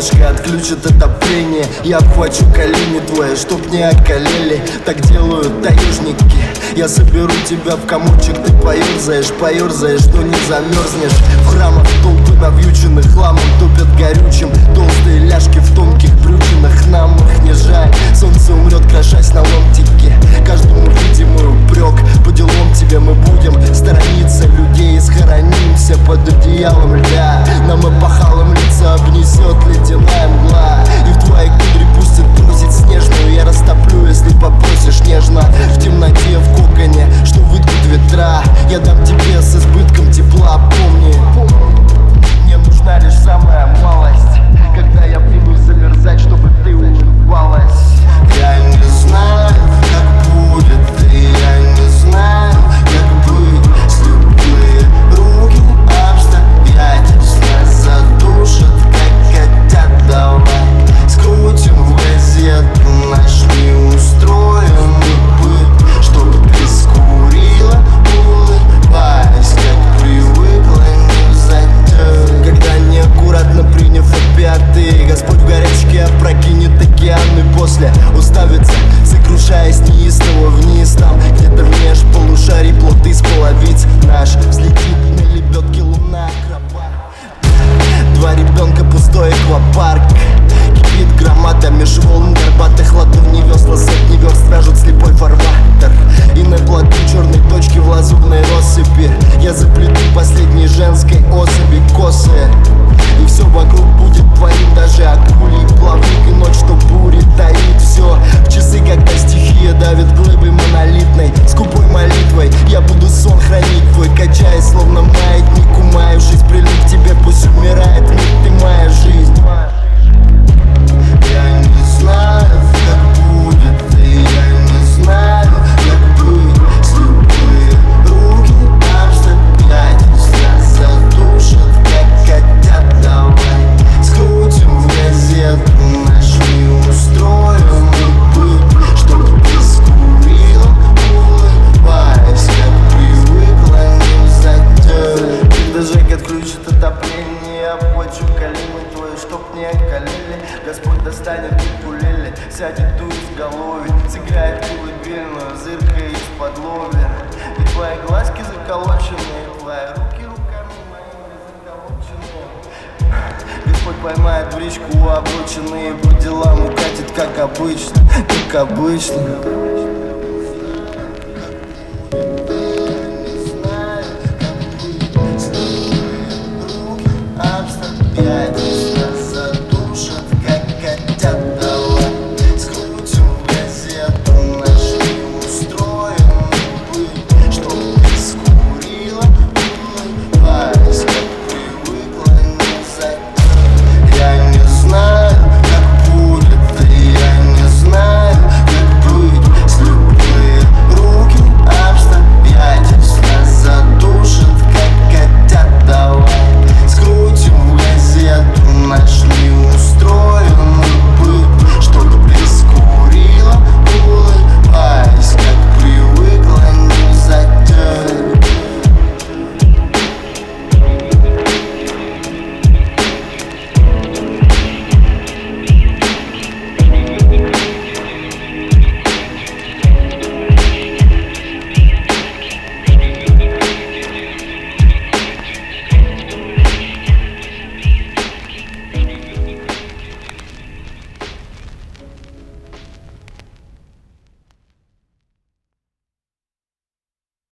солнышко отключит отопление. Я обхвачу колени твои, чтоб не околели. Так делают таежники. Я соберу тебя в комочек, ты поерзаешь, но не замерзнешь. В храмах толпы навьюченных хламом топят горючим. Толстые ляжки в тонких брючинах, нам их не жаль. Солнце умрет, крошась на ломтике. Каждому видимый упрек, по делам тебе мы будем сторониться людей и схоронимся под одеялом льда. Нам эпохалом лица обнесет ледяная мгла, и в твои кудри пустят бросить снежную. Я растоплю, если попросишь нежно. В темноте, в коконе, что выйдут ветра, я дам тебе с избытком тепла. Помни, мне нужна лишь самая малость, когда я примусь замерзать, чтобы ты улыбалась. Я не знаю, как будет, и я не знаю, как быть. С любые руки обстоятельства задушат, как хотят. Давай скрутим в газету наш неустроенный быт, чтоб ты скурила, улыбаясь, как привыкла, не взойдет. Когда неаккуратно приняв опиаты, Господь в горячке опрокинет океаны. После уставится, сокрушаясь неистово вниз. Там где-то в межполушарий плод из половиц наш взлетит на лебедке луна акробат. Два ребенка, пустой аквапарк. Кипит громада меж волн горбатых ладоней. Весла сотни верст вяжут слепой фарватер. И на плоту черной точки в лазурной россыпи я заплету последней женской особи косы. И все вокруг будет твоим, даже акулий плавник. И ночь, что бури таит все. В часы, когда стихия давит глыбой монолитной, скупой молитвой я буду сон хранить твой, качаясь словно маятник. Умаявшись, прильну к тебе, пусть умирает мир, ты моя жизнь. Я не знаю, как будет, и я не знаю, как быть. С любые руки обстоятельства задушат, как хотят. Давай скрутим в газету наш неустроенный быт, чтоб ты скурила, улыбаясь, как привыкла, не взойдет. Когда Жек отключит отопление, я обхвачу колени твои, чтоб не околели. Господь достанет укулеле, сядет ту изголовье, сыграет колыбельную, зыркая из-под лобья. И твои глазки заколоченные, твои руки руками моими заколоченные. Господь поймает в речку обочины и по делам укатит, как обычно, как обычно.